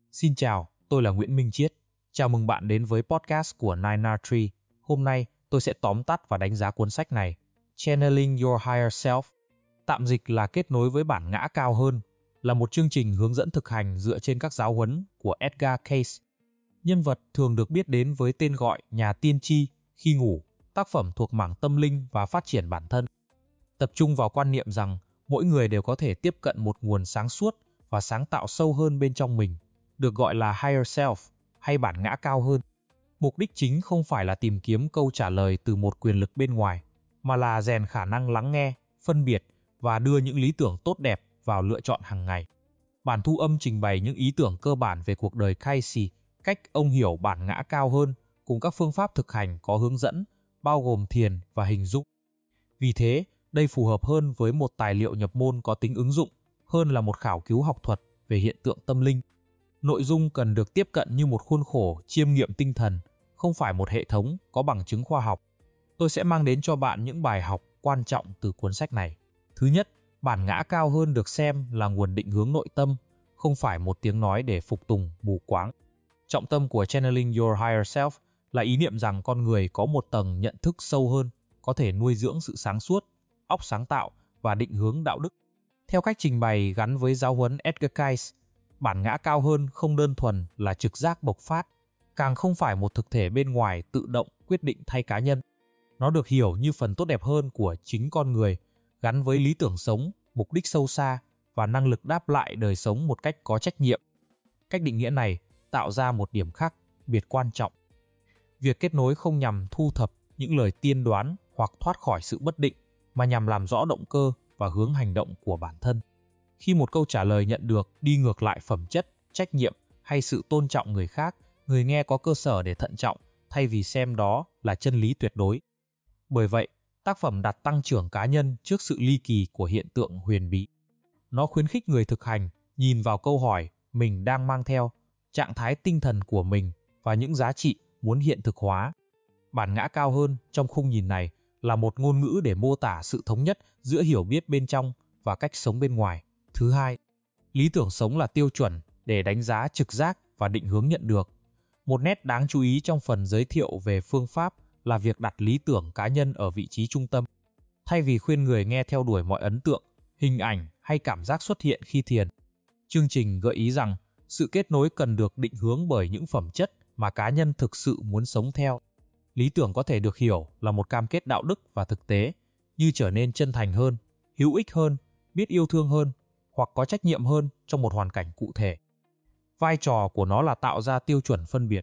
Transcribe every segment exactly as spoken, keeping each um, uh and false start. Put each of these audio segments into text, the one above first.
Xin chào, tôi là Nguyễn Minh Chiết. Chào mừng bạn đến với podcast của Nine R Tree. Hôm nay, tôi sẽ tóm tắt và đánh giá cuốn sách này, Channeling Your Higher Self. Tạm dịch là kết nối với bản ngã cao hơn, là một chương trình hướng dẫn thực hành dựa trên các giáo huấn của Edgar Cayce. Nhân vật thường được biết đến với tên gọi nhà tiên tri khi ngủ, tác phẩm thuộc mảng tâm linh và phát triển bản thân. Tập trung vào quan niệm rằng mỗi người đều có thể tiếp cận một nguồn sáng suốt và sáng tạo sâu hơn bên trong mình, được gọi là Higher Self hay bản ngã cao hơn. Mục đích chính không phải là tìm kiếm câu trả lời từ một quyền lực bên ngoài, mà là rèn khả năng lắng nghe, phân biệt và đưa những lý tưởng tốt đẹp vào lựa chọn hàng ngày. Bản thu âm trình bày những ý tưởng cơ bản về cuộc đời Cayce, cách ông hiểu bản ngã cao hơn cùng các phương pháp thực hành có hướng dẫn, bao gồm thiền và hình dung. Vì thế, đây phù hợp hơn với một tài liệu nhập môn có tính ứng dụng, hơn là một khảo cứu học thuật về hiện tượng tâm linh. Nội dung cần được tiếp cận như một khuôn khổ chiêm nghiệm tinh thần, không phải một hệ thống có bằng chứng khoa học. Tôi sẽ mang đến cho bạn những bài học quan trọng từ cuốn sách này. Thứ nhất, bản ngã cao hơn được xem là nguồn định hướng nội tâm, không phải một tiếng nói để phục tùng mù quáng. Trọng tâm của Channeling Your Higher Self là ý niệm rằng con người có một tầng nhận thức sâu hơn, có thể nuôi dưỡng sự sáng suốt, óc sáng tạo và định hướng đạo đức. Theo cách trình bày gắn với giáo huấn Edgar Cayce, bản ngã cao hơn không đơn thuần là trực giác bộc phát, càng không phải một thực thể bên ngoài tự động quyết định thay cá nhân. Nó được hiểu như phần tốt đẹp hơn của chính con người, gắn với lý tưởng sống, mục đích sâu xa và năng lực đáp lại đời sống một cách có trách nhiệm. Cách định nghĩa này tạo ra một điểm khác biệt quan trọng. Việc kết nối không nhằm thu thập những lời tiên đoán hoặc thoát khỏi sự bất định, mà nhằm làm rõ động cơ và hướng hành động của bản thân. Khi một câu trả lời nhận được đi ngược lại phẩm chất, trách nhiệm hay sự tôn trọng người khác, người nghe có cơ sở để thận trọng thay vì xem đó là chân lý tuyệt đối. Bởi vậy, tác phẩm đặt tăng trưởng cá nhân trước sự ly kỳ của hiện tượng huyền bí. Nó khuyến khích người thực hành nhìn vào câu hỏi mình đang mang theo, trạng thái tinh thần của mình và những giá trị muốn hiện thực hóa. Bản ngã cao hơn trong khung nhìn này là một ngôn ngữ để mô tả sự thống nhất giữa hiểu biết bên trong và cách sống bên ngoài. Thứ hai, lý tưởng sống là tiêu chuẩn để đánh giá trực giác và định hướng nhận được. Một nét đáng chú ý trong phần giới thiệu về phương pháp là việc đặt lý tưởng cá nhân ở vị trí trung tâm. Thay vì khuyên người nghe theo đuổi mọi ấn tượng, hình ảnh hay cảm giác xuất hiện khi thiền, chương trình gợi ý rằng sự kết nối cần được định hướng bởi những phẩm chất mà cá nhân thực sự muốn sống theo. Lý tưởng có thể được hiểu là một cam kết đạo đức và thực tế, như trở nên chân thành hơn, hữu ích hơn, biết yêu thương hơn, hoặc có trách nhiệm hơn trong một hoàn cảnh cụ thể. Vai trò của nó là tạo ra tiêu chuẩn phân biệt.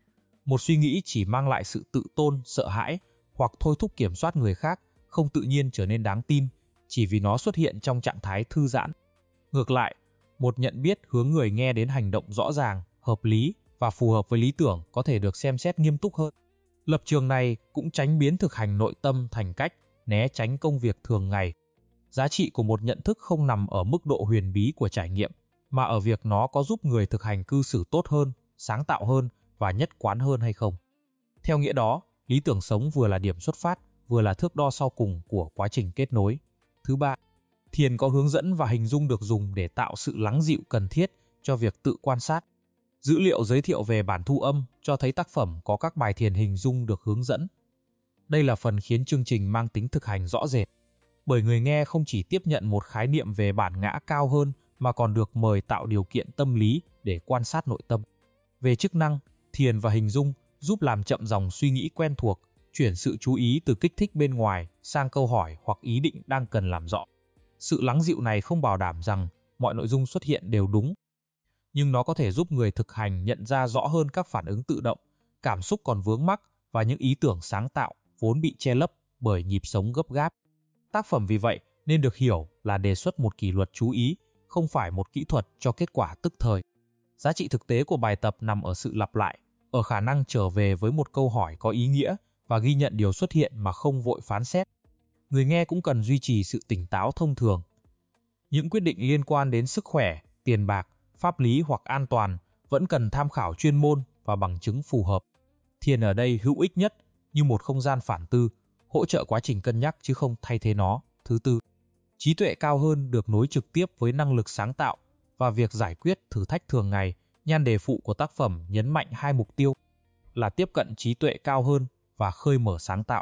Một suy nghĩ chỉ mang lại sự tự tôn, sợ hãi, hoặc thôi thúc kiểm soát người khác, không tự nhiên trở nên đáng tin, chỉ vì nó xuất hiện trong trạng thái thư giãn. Ngược lại, một nhận biết hướng người nghe đến hành động rõ ràng, hợp lý và phù hợp với lý tưởng có thể được xem xét nghiêm túc hơn. Lập trường này cũng tránh biến thực hành nội tâm thành cách né tránh công việc thường ngày. Giá trị của một nhận thức không nằm ở mức độ huyền bí của trải nghiệm, mà ở việc nó có giúp người thực hành cư xử tốt hơn, sáng tạo hơn và nhất quán hơn hay không. Theo nghĩa đó, lý tưởng sống vừa là điểm xuất phát, vừa là thước đo sau cùng của quá trình kết nối. Thứ ba, thiền có hướng dẫn và hình dung được dùng để tạo sự lắng dịu cần thiết cho việc tự quan sát. Dữ liệu giới thiệu về bản thu âm cho thấy tác phẩm có các bài thiền hình dung được hướng dẫn. Đây là phần khiến chương trình mang tính thực hành rõ rệt, bởi người nghe không chỉ tiếp nhận một khái niệm về bản ngã cao hơn mà còn được mời tạo điều kiện tâm lý để quan sát nội tâm. Về chức năng, thiền và hình dung giúp làm chậm dòng suy nghĩ quen thuộc, chuyển sự chú ý từ kích thích bên ngoài sang câu hỏi hoặc ý định đang cần làm rõ. Sự lắng dịu này không bảo đảm rằng mọi nội dung xuất hiện đều đúng, nhưng nó có thể giúp người thực hành nhận ra rõ hơn các phản ứng tự động, cảm xúc còn vướng mắc và những ý tưởng sáng tạo vốn bị che lấp bởi nhịp sống gấp gáp. Tác phẩm vì vậy nên được hiểu là đề xuất một kỷ luật chú ý, không phải một kỹ thuật cho kết quả tức thời. Giá trị thực tế của bài tập nằm ở sự lặp lại, ở khả năng trở về với một câu hỏi có ý nghĩa và ghi nhận điều xuất hiện mà không vội phán xét. Người nghe cũng cần duy trì sự tỉnh táo thông thường. Những quyết định liên quan đến sức khỏe, tiền bạc, pháp lý hoặc an toàn vẫn cần tham khảo chuyên môn và bằng chứng phù hợp. Thiền ở đây hữu ích nhất như một không gian phản tư, hỗ trợ quá trình cân nhắc chứ không thay thế nó. Thứ tư, trí tuệ cao hơn được nối trực tiếp với năng lực sáng tạo và việc giải quyết thử thách thường ngày Nhan đề phụ của tác phẩm nhấn mạnh hai mục tiêu là tiếp cận trí tuệ cao hơn và khơi mở sáng tạo.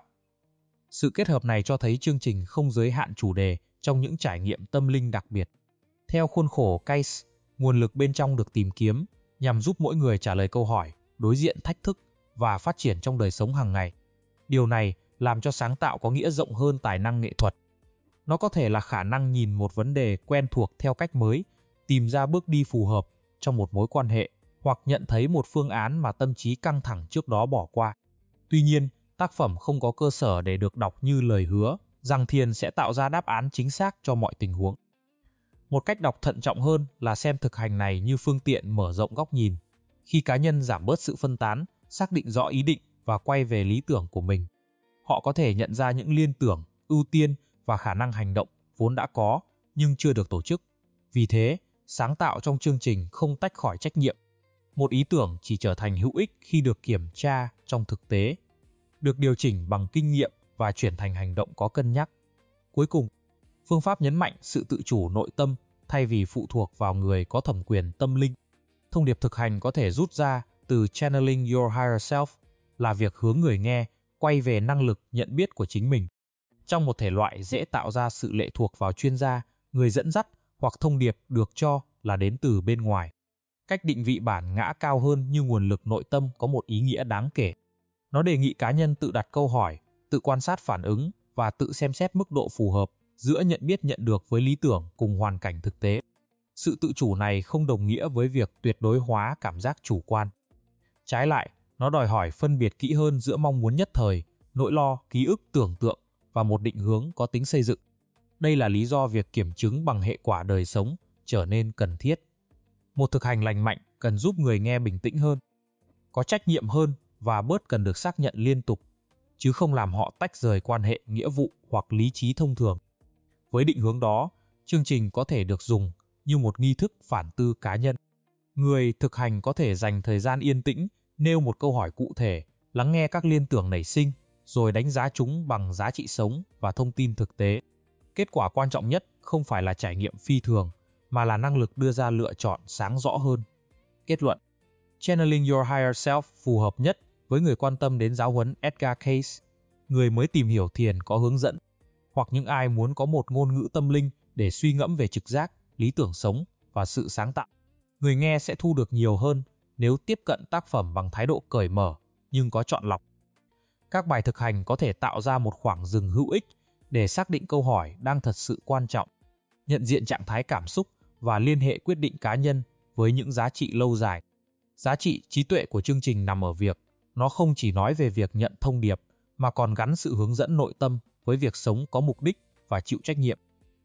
Sự kết hợp này cho thấy chương trình không giới hạn chủ đề trong những trải nghiệm tâm linh đặc biệt. Theo khuôn khổ case, nguồn lực bên trong được tìm kiếm nhằm giúp mỗi người trả lời câu hỏi, đối diện thách thức và phát triển trong đời sống hàng ngày. Điều này làm cho sáng tạo có nghĩa rộng hơn tài năng nghệ thuật. Nó có thể là khả năng nhìn một vấn đề quen thuộc theo cách mới, tìm ra bước đi phù hợp trong một mối quan hệ, hoặc nhận thấy một phương án mà tâm trí căng thẳng trước đó bỏ qua. Tuy nhiên, tác phẩm không có cơ sở để được đọc như lời hứa rằng thiền sẽ tạo ra đáp án chính xác cho mọi tình huống. Một cách đọc thận trọng hơn là xem thực hành này như phương tiện mở rộng góc nhìn. Khi cá nhân giảm bớt sự phân tán, xác định rõ ý định và quay về lý tưởng của mình, họ có thể nhận ra những liên tưởng, ưu tiên và khả năng hành động vốn đã có nhưng chưa được tổ chức. Vì thế, sáng tạo trong chương trình không tách khỏi trách nhiệm. Một ý tưởng chỉ trở thành hữu ích khi được kiểm tra trong thực tế, được điều chỉnh bằng kinh nghiệm và chuyển thành hành động có cân nhắc. Cuối cùng, phương pháp nhấn mạnh sự tự chủ nội tâm thay vì phụ thuộc vào người có thẩm quyền tâm linh. Thông điệp thực hành có thể rút ra từ Channeling Your Higher Self là việc hướng người nghe quay về năng lực nhận biết của chính mình. Trong một thể loại dễ tạo ra sự lệ thuộc vào chuyên gia, người dẫn dắt hoặc thông điệp được cho là đến từ bên ngoài. Cách định vị bản ngã cao hơn như nguồn lực nội tâm có một ý nghĩa đáng kể. Nó đề nghị cá nhân tự đặt câu hỏi, tự quan sát phản ứng và tự xem xét mức độ phù hợp giữa nhận biết nhận được với lý tưởng cùng hoàn cảnh thực tế. Sự tự chủ này không đồng nghĩa với việc tuyệt đối hóa cảm giác chủ quan. Trái lại, nó đòi hỏi phân biệt kỹ hơn giữa mong muốn nhất thời, nỗi lo, ký ức tưởng tượng và một định hướng có tính xây dựng. Đây là lý do việc kiểm chứng bằng hệ quả đời sống trở nên cần thiết. Một thực hành lành mạnh cần giúp người nghe bình tĩnh hơn, có trách nhiệm hơn và bớt cần được xác nhận liên tục, chứ không làm họ tách rời quan hệ nghĩa vụ hoặc lý trí thông thường. Với định hướng đó, chương trình có thể được dùng như một nghi thức phản tư cá nhân. Người thực hành có thể dành thời gian yên tĩnh, nêu một câu hỏi cụ thể, lắng nghe các liên tưởng nảy sinh, rồi đánh giá chúng bằng giá trị sống và thông tin thực tế. Kết quả quan trọng nhất không phải là trải nghiệm phi thường, mà là năng lực đưa ra lựa chọn sáng rõ hơn. Kết luận: Channeling Your Higher Self phù hợp nhất với người quan tâm đến giáo huấn Edgar Cayce, người mới tìm hiểu thiền có hướng dẫn, hoặc những ai muốn có một ngôn ngữ tâm linh để suy ngẫm về trực giác, lý tưởng sống và sự sáng tạo. Người nghe sẽ thu được nhiều hơn nếu tiếp cận tác phẩm bằng thái độ cởi mở nhưng có chọn lọc. Các bài thực hành có thể tạo ra một khoảng dừng hữu ích để xác định câu hỏi đang thật sự quan trọng, nhận diện trạng thái cảm xúc và liên hệ quyết định cá nhân với những giá trị lâu dài. Giá trị trí tuệ của chương trình nằm ở việc nó không chỉ nói về việc nhận thông điệp mà còn gắn sự hướng dẫn nội tâm với việc sống có mục đích và chịu trách nhiệm.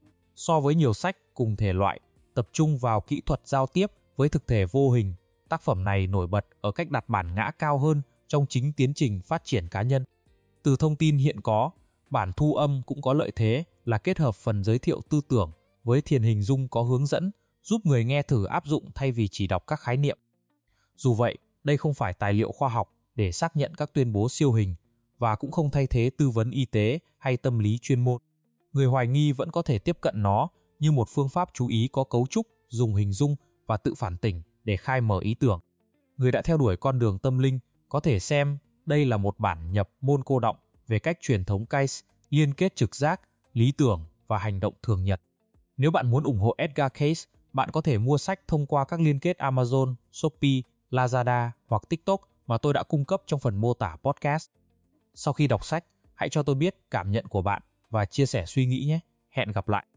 So với nhiều sách cùng thể loại tập trung vào kỹ thuật giao tiếp với thực thể vô hình, tác phẩm này nổi bật ở cách đặt bản ngã cao hơn trong chính tiến trình phát triển cá nhân. Từ thông tin hiện có, bản thu âm cũng có lợi thế là kết hợp phần giới thiệu tư tưởng với thiền hình dung có hướng dẫn, giúp người nghe thử áp dụng thay vì chỉ đọc các khái niệm. Dù vậy, đây không phải tài liệu khoa học để xác nhận các tuyên bố siêu hình và cũng không thay thế tư vấn y tế hay tâm lý chuyên môn. Người hoài nghi vẫn có thể tiếp cận nó như một phương pháp chú ý có cấu trúc, dùng hình dung và tự phản tỉnh để khai mở ý tưởng. Người đã theo đuổi con đường tâm linh có thể xem đây là một bản nhập môn cô đọng về cách truyền thống Cayce liên kết trực giác, lý tưởng và hành động thường nhật. Nếu bạn muốn ủng hộ Edgar Cayce, bạn có thể mua sách thông qua các liên kết Amazon, Shopee, Lazada hoặc TikTok mà tôi đã cung cấp trong phần mô tả podcast. Sau khi đọc sách, hãy cho tôi biết cảm nhận của bạn và chia sẻ suy nghĩ nhé. Hẹn gặp lại!